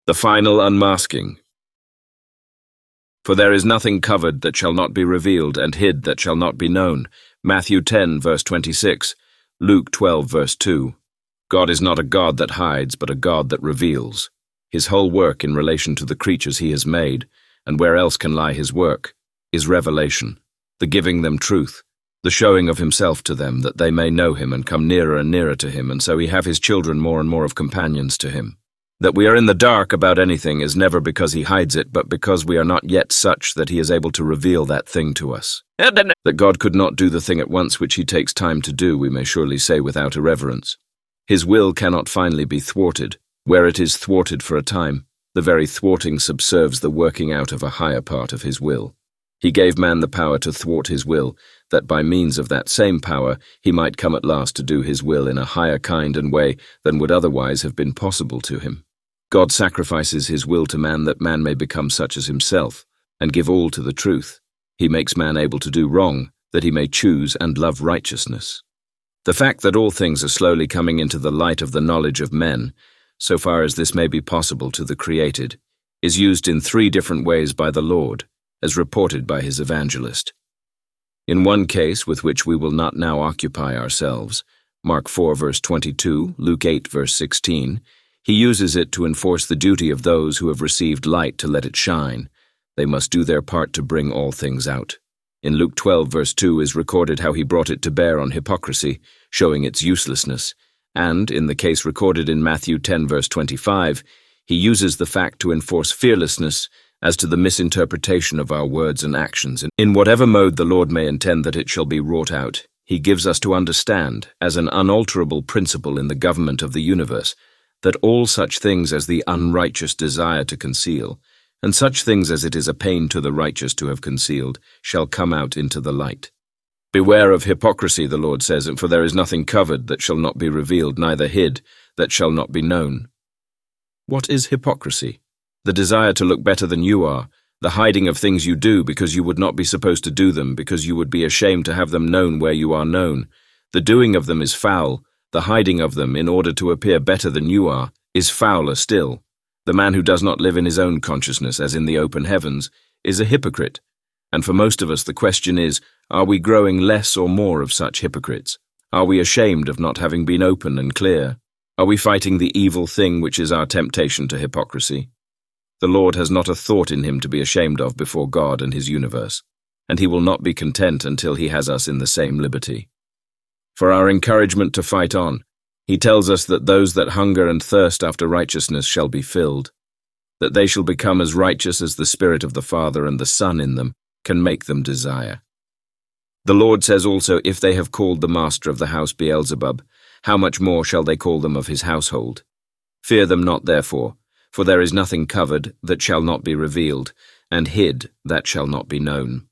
The final unmasking. For there is nothing covered that shall not be revealed, and hid that shall not be known. Matthew 10, verse 26, Luke 12, verse 2. God is not a God that hides, but a God that reveals. His whole work in relation to the creatures he has made, and where else can lie his work, is revelation, the giving them truth, the showing of himself to them, that they may know him and come nearer and nearer to him, and so he have his children more and more of companions to him. That we are in the dark about anything is never because he hides it, but because we are not yet such that he is able to reveal that thing to us. That God could not do the thing at once which he takes time to do, we may surely say without irreverence. His will cannot finally be thwarted. Where it is thwarted for a time, the very thwarting subserves the working out of a higher part of his will. He gave man the power to thwart his will, that by means of that same power he might come at last to do his will in a higher kind and way than would otherwise have been possible to him. God sacrifices his will to man that man may become such as himself, and give all to the truth. He makes man able to do wrong, that he may choose and love righteousness. The fact that all things are slowly coming into the light of the knowledge of men, so far as this may be possible to the created, is used in 3 different ways by the Lord, as reported by his evangelist. In one case, with which we will not now occupy ourselves, Mark 4 verse 22, Luke 8 verse 16, he uses it to enforce the duty of those who have received light to let it shine. They must do their part to bring all things out. In Luke 12 verse 2 is recorded how he brought it to bear on hypocrisy, showing its uselessness, and, in the case recorded in Matthew 10 verse 25, he uses the fact to enforce fearlessness as to the misinterpretation of our words and actions. In whatever mode the Lord may intend that it shall be wrought out, he gives us to understand, as an unalterable principle in the government of the universe, that all such things as the unrighteous desire to conceal, and such things as it is a pain to the righteous to have concealed, shall come out into the light. Beware of hypocrisy, the Lord says, for there is nothing covered that shall not be revealed, neither hid that shall not be known. What is hypocrisy? The desire to look better than you are, the hiding of things you do because you would not be supposed to do them, because you would be ashamed to have them known where you are known. The doing of them is foul. The hiding of them, in order to appear better than you are, is fouler still. The man who does not live in his own consciousness, as in the open heavens, is a hypocrite. And for most of us the question is, are we growing less or more of such hypocrites? Are we ashamed of not having been open and clear? Are we fighting the evil thing which is our temptation to hypocrisy? The Lord has not a thought in him to be ashamed of before God and his universe, and he will not be content until he has us in the same liberty. For our encouragement to fight on, he tells us that those that hunger and thirst after righteousness shall be filled, that they shall become as righteous as the Spirit of the Father and the Son in them can make them desire. The Lord says also, if they have called the master of the house Beelzebub, how much more shall they call them of his household? Fear them not, therefore, for there is nothing covered that shall not be revealed, and hid that shall not be known.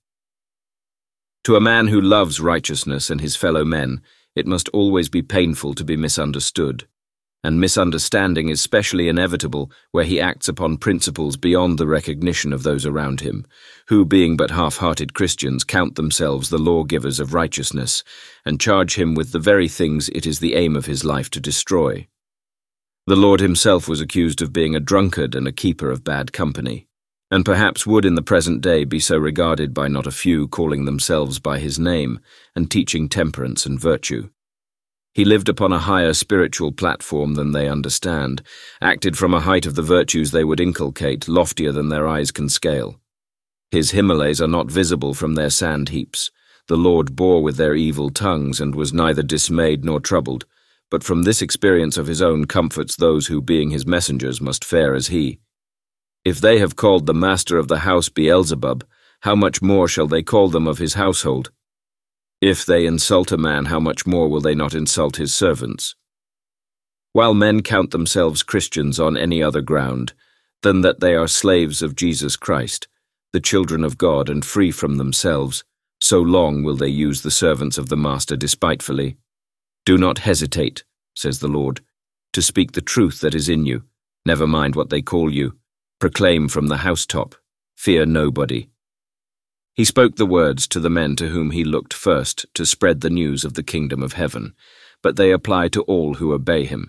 To a man who loves righteousness and his fellow men, it must always be painful to be misunderstood, and misunderstanding is specially inevitable where he acts upon principles beyond the recognition of those around him, who, being but half-hearted Christians, count themselves the lawgivers of righteousness, and charge him with the very things it is the aim of his life to destroy. The Lord himself was accused of being a drunkard and a keeper of bad company, and perhaps would in the present day be so regarded by not a few calling themselves by his name and teaching temperance and virtue. He lived upon a higher spiritual platform than they understand, acted from a height of the virtues they would inculcate, loftier than their eyes can scale. His Himalayas are not visible from their sand heaps. The Lord bore with their evil tongues and was neither dismayed nor troubled, but from this experience of his own comforts those who, being his messengers, must fare as he. If they have called the master of the house Beelzebub, how much more shall they call them of his household? If they insult a man, how much more will they not insult his servants? While men count themselves Christians on any other ground than that they are slaves of Jesus Christ, the children of God and free from themselves, so long will they use the servants of the Master despitefully. Do not hesitate, says the Lord, to speak the truth that is in you. Never mind what they call you. Proclaim from the housetop, fear nobody. He spoke the words to the men to whom he looked first to spread the news of the kingdom of heaven, but they apply to all who obey him.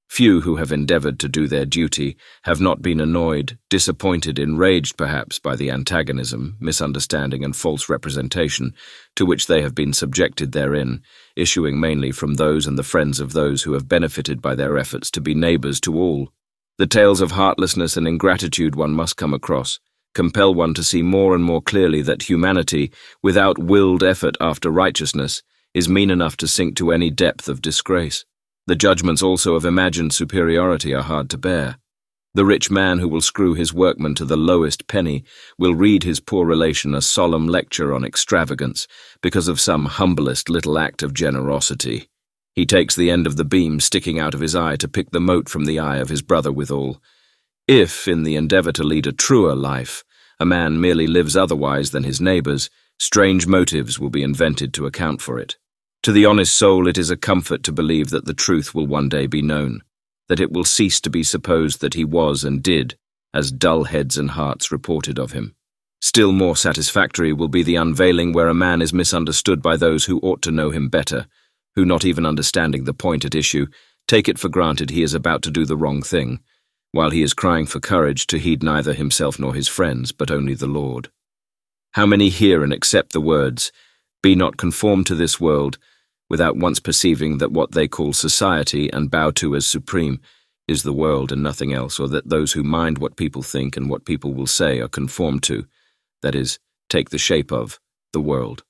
Few who have endeavored to do their duty have not been annoyed, disappointed, enraged perhaps by the antagonism, misunderstanding, and false representation to which they have been subjected therein, issuing mainly from those and the friends of those who have benefited by their efforts to be neighbours to all. The tales of heartlessness and ingratitude one must come across compel one to see more and more clearly that humanity, without willed effort after righteousness, is mean enough to sink to any depth of disgrace. The judgments also of imagined superiority are hard to bear. The rich man who will screw his workman to the lowest penny will read his poor relation a solemn lecture on extravagance because of some humblest little act of generosity. He takes the end of the beam sticking out of his eye to pick the mote from the eye of his brother withal. If, in the endeavour to lead a truer life, a man merely lives otherwise than his neighbours, strange motives will be invented to account for it. To the honest soul it is a comfort to believe that the truth will one day be known, that it will cease to be supposed that he was and did, as dull heads and hearts reported of him. Still more satisfactory will be the unveiling where a man is misunderstood by those who ought to know him better, who, not even understanding the point at issue, take it for granted he is about to do the wrong thing, while he is crying for courage to heed neither himself nor his friends, but only the Lord. How many hear and accept the words, "Be not conformed to this world," without once perceiving that what they call society and bow to as supreme is the world and nothing else, or that those who mind what people think and what people will say are conformed to, that is, take the shape of, the world.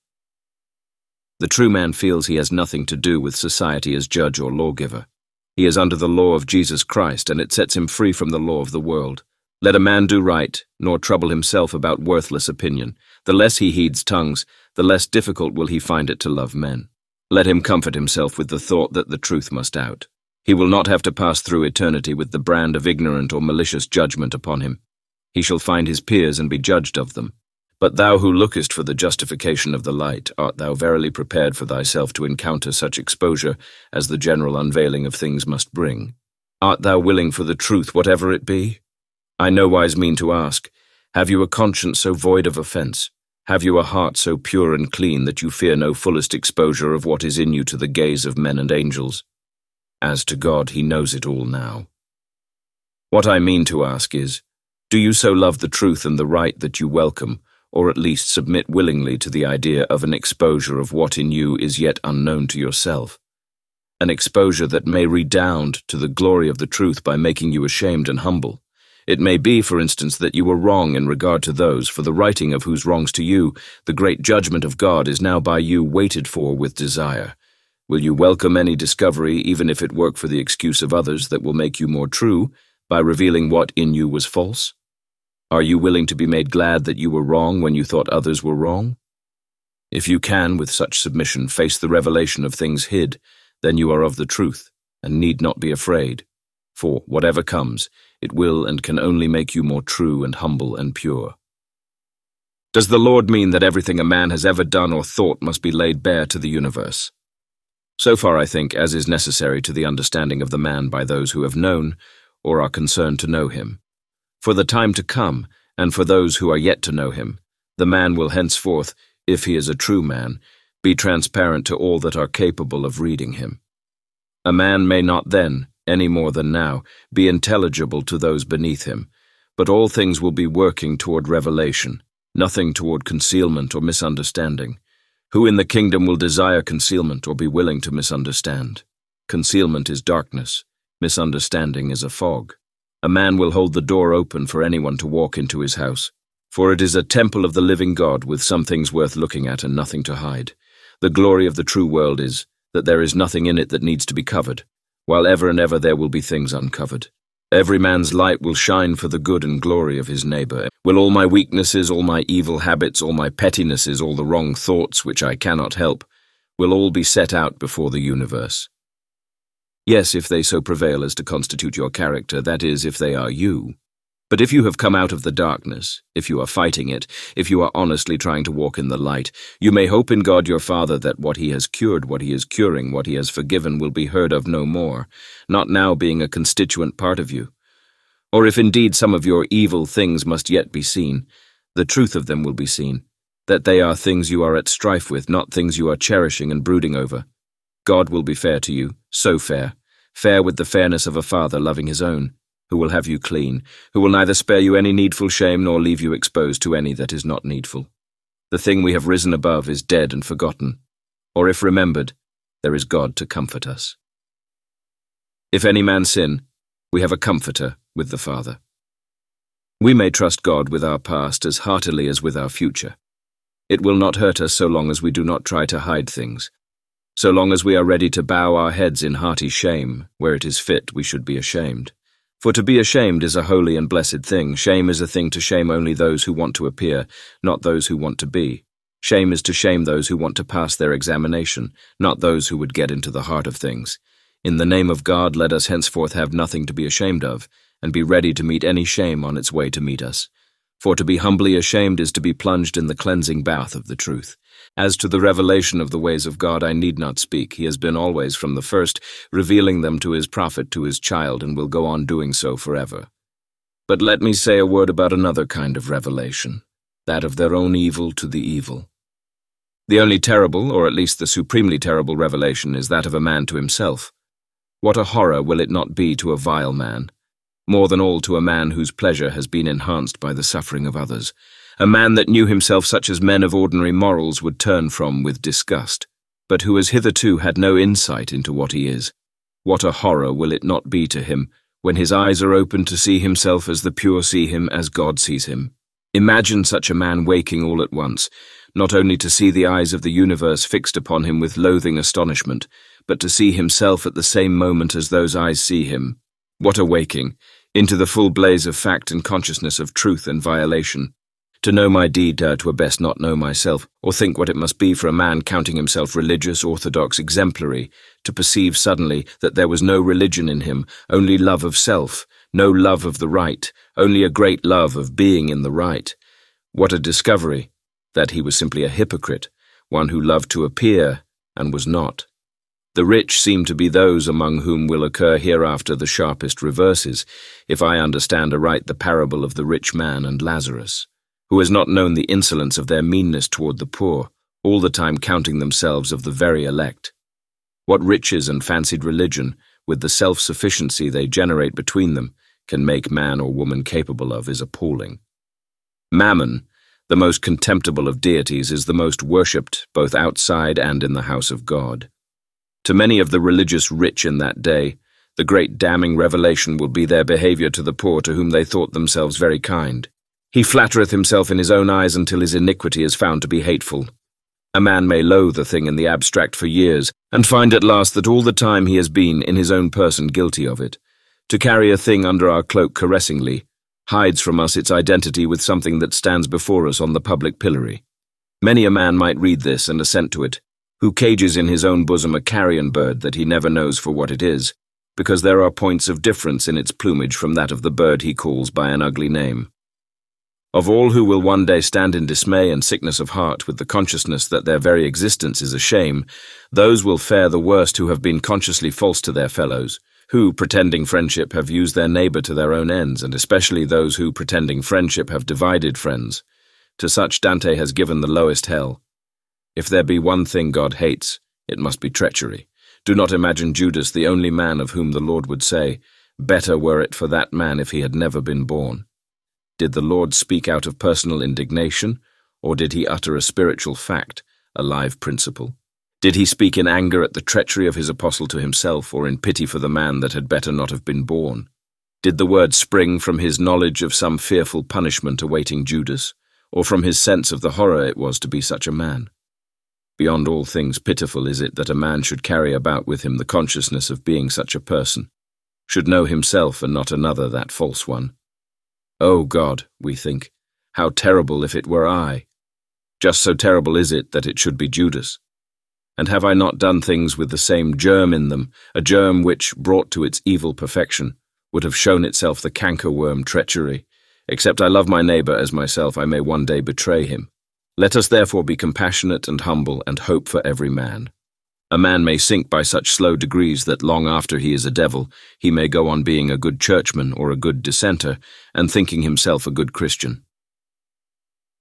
The true man feels he has nothing to do with society as judge or lawgiver. He is under the law of Jesus Christ, and it sets him free from the law of the world. Let a man do right, nor trouble himself about worthless opinion. The less he heeds tongues, the less difficult will he find it to love men. Let him comfort himself with the thought that the truth must out. He will not have to pass through eternity with the brand of ignorant or malicious judgment upon him. He shall find his peers and be judged of them. But thou who lookest for the justification of the light, art thou verily prepared for thyself to encounter such exposure as the general unveiling of things must bring? Art thou willing for the truth, whatever it be? I nowise mean to ask, have you a conscience so void of offence? Have you a heart so pure and clean that you fear no fullest exposure of what is in you to the gaze of men and angels? As to God, he knows it all now. What I mean to ask is, do you so love the truth and the right that you welcome, or at least submit willingly to the idea of an exposure of what in you is yet unknown to yourself? An exposure that may redound to the glory of the truth by making you ashamed and humble. It may be, for instance, that you were wrong in regard to those, for the righting of whose wrongs to you, the great judgment of God is now by you waited for with desire. Will you welcome any discovery, even if it work for the excuse of others, that will make you more true, by revealing what in you was false? Are you willing to be made glad that you were wrong when you thought others were wrong? If you can, with such submission, face the revelation of things hid, then you are of the truth, and need not be afraid. For, whatever comes, it will and can only make you more true and humble and pure. Does the Lord mean that everything a man has ever done or thought must be laid bare to the universe? So far, I think, as is necessary to the understanding of the man by those who have known, or are concerned to know him. For the time to come, and for those who are yet to know him, the man will henceforth, if he is a true man, be transparent to all that are capable of reading him. A man may not then, any more than now, be intelligible to those beneath him, but all things will be working toward revelation, nothing toward concealment or misunderstanding. Who in the kingdom will desire concealment or be willing to misunderstand? Concealment is darkness, misunderstanding is a fog. A man will hold the door open for anyone to walk into his house, for it is a temple of the living God with some things worth looking at and nothing to hide. The glory of the true world is that there is nothing in it that needs to be covered, while ever and ever there will be things uncovered. Every man's light will shine for the good and glory of his neighbor. Will all my weaknesses, all my evil habits, all my pettinesses, all the wrong thoughts which I cannot help, will all be set out before the universe? Yes, if they so prevail as to constitute your character, that is, if they are you. But if you have come out of the darkness, if you are fighting it, if you are honestly trying to walk in the light, you may hope in God your Father that what he has cured, what he is curing, what he has forgiven will be heard of no more, not now being a constituent part of you. Or if indeed some of your evil things must yet be seen, the truth of them will be seen, that they are things you are at strife with, not things you are cherishing and brooding over. God will be fair to you, so fair, Fare with the fairness of a father loving his own, who will have you clean, who will neither spare you any needful shame nor leave you exposed to any that is not needful. The thing we have risen above is dead and forgotten, or if remembered, there is God to comfort us. If any man sin, we have a comforter with the Father. We may trust God with our past as heartily as with our future. It will not hurt us so long as we do not try to hide things. So long as we are ready to bow our heads in hearty shame, where it is fit we should be ashamed. For to be ashamed is a holy and blessed thing. Shame is a thing to shame only those who want to appear, not those who want to be. Shame is to shame those who want to pass their examination, not those who would get into the heart of things. In the name of God, let us henceforth have nothing to be ashamed of, and be ready to meet any shame on its way to meet us. For to be humbly ashamed is to be plunged in the cleansing bath of the truth. As to the revelation of the ways of God, I need not speak. He has been always from the first, revealing them to his prophet, to his child, and will go on doing so forever. But let me say a word about another kind of revelation, that of their own evil to the evil. The only terrible, or at least the supremely terrible revelation is that of a man to himself. What a horror will it not be to a vile man, more than all to a man whose pleasure has been enhanced by the suffering of others, a man that knew himself such as men of ordinary morals would turn from with disgust, but who has hitherto had no insight into what he is. What a horror will it not be to him when his eyes are opened to see himself as the pure see him, as God sees him. Imagine such a man waking all at once, not only to see the eyes of the universe fixed upon him with loathing astonishment, but to see himself at the same moment as those eyes see him. What a waking, into the full blaze of fact and consciousness of truth and violation. To know my deed, twere best not know myself, or think what it must be for a man counting himself religious, orthodox, exemplary, to perceive suddenly that there was no religion in him, only love of self, no love of the right, only a great love of being in the right. What a discovery, that he was simply a hypocrite, one who loved to appear and was not. The rich seem to be those among whom will occur hereafter the sharpest reverses, if I understand aright the parable of the rich man and Lazarus, who has not known the insolence of their meanness toward the poor, all the time counting themselves of the very elect. What riches and fancied religion, with the self-sufficiency they generate between them, can make man or woman capable of is appalling. Mammon, the most contemptible of deities, is the most worshipped both outside and in the house of God. To many of the religious rich in that day, the great damning revelation will be their behavior to the poor to whom they thought themselves very kind. He flattereth himself in his own eyes until his iniquity is found to be hateful. A man may loathe a thing in the abstract for years, and find at last that all the time he has been in his own person guilty of it. To carry a thing under our cloak caressingly hides from us its identity with something that stands before us on the public pillory. Many a man might read this and assent to it, who cages in his own bosom a carrion bird that he never knows for what it is, because there are points of difference in its plumage from that of the bird he calls by an ugly name. Of all who will one day stand in dismay and sickness of heart with the consciousness that their very existence is a shame, those will fare the worst who have been consciously false to their fellows, who, pretending friendship, have used their neighbor to their own ends, and especially those who, pretending friendship, have divided friends. To such Dante has given the lowest hell. If there be one thing God hates, it must be treachery. Do not imagine Judas the only man of whom the Lord would say, "Better were it for that man if he had never been born." Did the Lord speak out of personal indignation, or did he utter a spiritual fact, a live principle? Did he speak in anger at the treachery of his apostle to himself, or in pity for the man that had better not have been born? Did the word spring from his knowledge of some fearful punishment awaiting Judas, or from his sense of the horror it was to be such a man? Beyond all things pitiful is it that a man should carry about with him the consciousness of being such a person, should know himself and not another that false one. Oh God, we think, how terrible if it were I! Just so terrible is it that it should be Judas. And have I not done things with the same germ in them, a germ which, brought to its evil perfection, would have shown itself the cankerworm treachery? Except I love my neighbor as myself, I may one day betray him. Let us therefore be compassionate and humble and hope for every man. A man may sink by such slow degrees that long after he is a devil, he may go on being a good churchman or a good dissenter, and thinking himself a good Christian.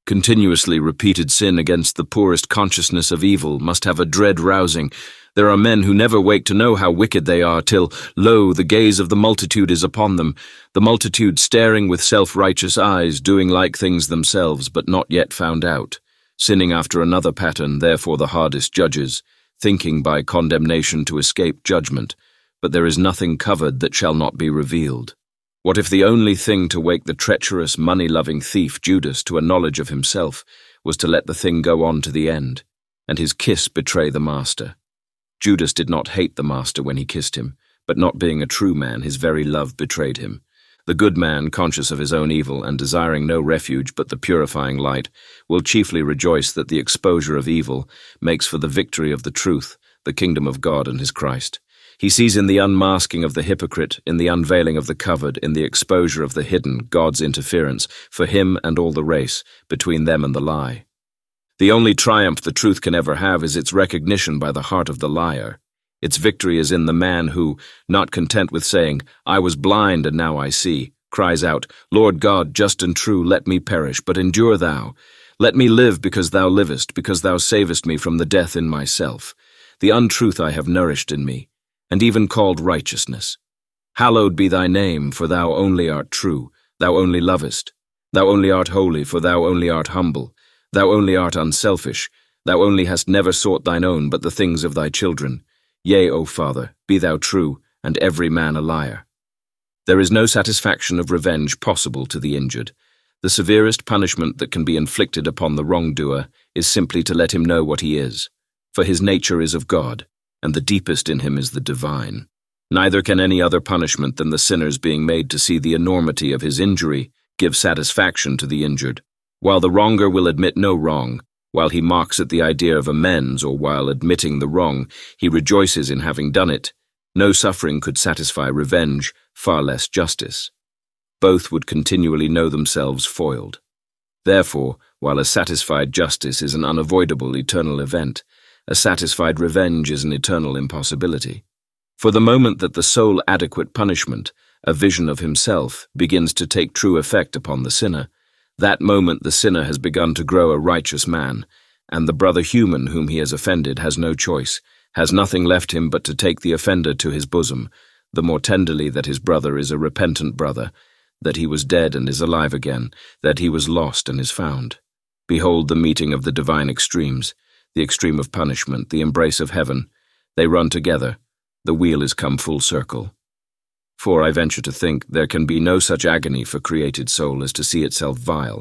Continuously repeated sin against the poorest consciousness of evil must have a dread rousing. There are men who never wake to know how wicked they are till, lo, the gaze of the multitude is upon them, the multitude staring with self-righteous eyes, doing like things themselves, but not yet found out, sinning after another pattern, therefore the hardest judges, thinking by condemnation to escape judgment, but there is nothing covered that shall not be revealed. What if the only thing to wake the treacherous, money-loving thief Judas to a knowledge of himself was to let the thing go on to the end, and his kiss betray the master? Judas did not hate the master when he kissed him, but not being a true man, his very love betrayed him. The good man, conscious of his own evil and desiring no refuge but the purifying light, will chiefly rejoice that the exposure of evil makes for the victory of the truth, the kingdom of God and his Christ. He sees in the unmasking of the hypocrite, in the unveiling of the covered, in the exposure of the hidden, God's interference, for him and all the race, between them and the lie. The only triumph the truth can ever have is its recognition by the heart of the liar. Its victory is in the man who, not content with saying, "I was blind and now I see," cries out, "Lord God, just and true, let me perish, but endure thou. Let me live because thou livest, because thou savest me from the death in myself. The untruth I have nourished in me, and even called righteousness. Hallowed be thy name, for thou only art true, thou only lovest. Thou only art holy, for thou only art humble. Thou only art unselfish, thou only hast never sought thine own, but the things of thy children. Yea, O Father, be thou true, and every man a liar." There is no satisfaction of revenge possible to the injured. The severest punishment that can be inflicted upon the wrongdoer is simply to let him know what he is, for his nature is of God, and the deepest in him is the divine. Neither can any other punishment than the sinner's being made to see the enormity of his injury give satisfaction to the injured. While the wronger will admit no wrong, while he mocks at the idea of amends, or while admitting the wrong, he rejoices in having done it, no suffering could satisfy revenge, far less justice. Both would continually know themselves foiled. Therefore, while a satisfied justice is an unavoidable eternal event, a satisfied revenge is an eternal impossibility. For the moment that the sole adequate punishment, a vision of himself, begins to take true effect upon the sinner, that moment the sinner has begun to grow a righteous man, and the brother human whom he has offended has no choice, has nothing left him but to take the offender to his bosom, the more tenderly that his brother is a repentant brother, that he was dead and is alive again, that he was lost and is found. Behold the meeting of the divine extremes, the extreme of punishment, the embrace of heaven. They run together. The wheel is come full circle. For I venture to think there can be no such agony for created soul as to see itself vile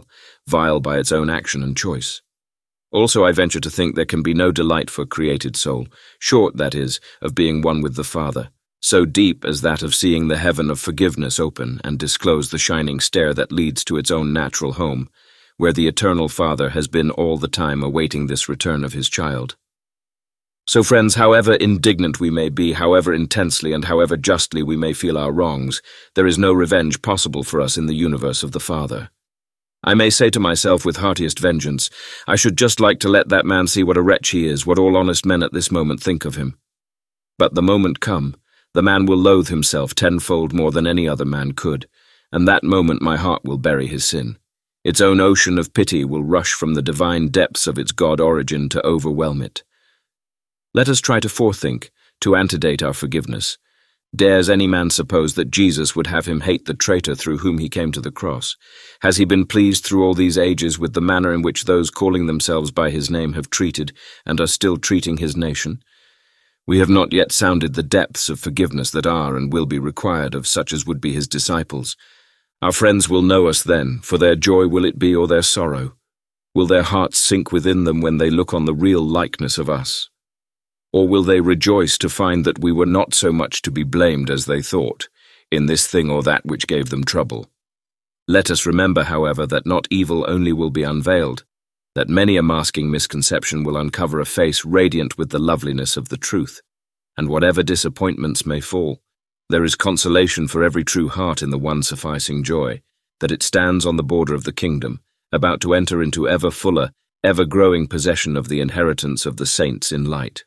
by its own action and choice. Also I venture to think there can be no delight for created soul, short, that is, of being one with the Father, so deep as that of seeing the heaven of forgiveness open and disclose the shining stair that leads to its own natural home, where the eternal Father has been all the time awaiting this return of his child. So friends, however indignant we may be, however intensely and however justly we may feel our wrongs, there is no revenge possible for us in the universe of the Father. I may say to myself with heartiest vengeance, I should just like to let that man see what a wretch he is, what all honest men at this moment think of him. But the moment come, the man will loathe himself tenfold more than any other man could, and that moment my heart will bury his sin. Its own ocean of pity will rush from the divine depths of its God origin to overwhelm it. Let us try to forethink, to antedate our forgiveness. Dares any man suppose that Jesus would have him hate the traitor through whom he came to the cross? Has he been pleased through all these ages with the manner in which those calling themselves by his name have treated, and are still treating his nation? We have not yet sounded the depths of forgiveness that are and will be required of such as would be his disciples. Our friends will know us then, for their joy will it be or their sorrow? Will their hearts sink within them when they look on the real likeness of us? Or will they rejoice to find that we were not so much to be blamed as they thought, in this thing or that which gave them trouble? Let us remember, however, that not evil only will be unveiled, that many a masking misconception will uncover a face radiant with the loveliness of the truth, and whatever disappointments may fall, there is consolation for every true heart in the one sufficing joy, that it stands on the border of the kingdom, about to enter into ever fuller, ever growing possession of the inheritance of the saints in light.